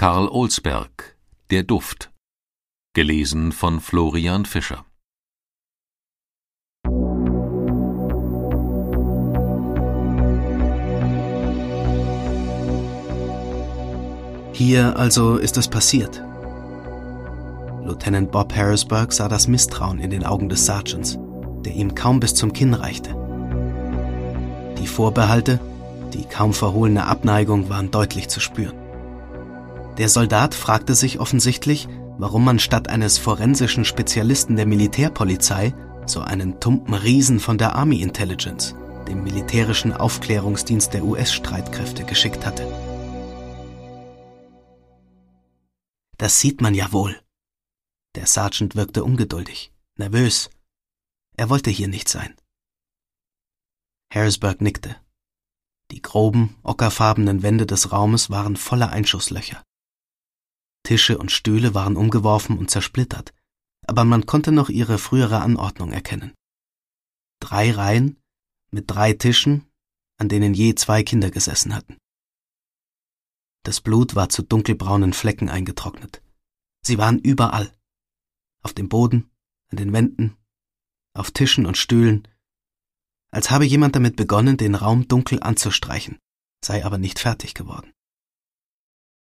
Karl Olsberg, Der Duft. Gelesen von Florian Fischer. Hier also ist es passiert. Lieutenant Bob Harrisburg sah das Misstrauen in den Augen des Sergeants, der ihm kaum bis zum Kinn reichte. Die Vorbehalte, die kaum verhohlene Abneigung waren deutlich zu spüren. Der Soldat fragte sich offensichtlich, warum man statt eines forensischen Spezialisten der Militärpolizei so einen tumpen Riesen von der Army Intelligence, dem militärischen Aufklärungsdienst der US-Streitkräfte, geschickt hatte. Das sieht man ja wohl. Der Sergeant wirkte ungeduldig, nervös. Er wollte hier nicht sein. Harrisburg nickte. Die groben, ockerfarbenen Wände des Raumes waren voller Einschusslöcher. Tische und Stühle waren umgeworfen und zersplittert, aber man konnte noch ihre frühere Anordnung erkennen. 3 Reihen mit 3 Tischen, an denen je 2 Kinder gesessen hatten. Das Blut war zu dunkelbraunen Flecken eingetrocknet. Sie waren überall. Auf dem Boden, an den Wänden, auf Tischen und Stühlen, als habe jemand damit begonnen, den Raum dunkel anzustreichen, sei aber nicht fertig geworden.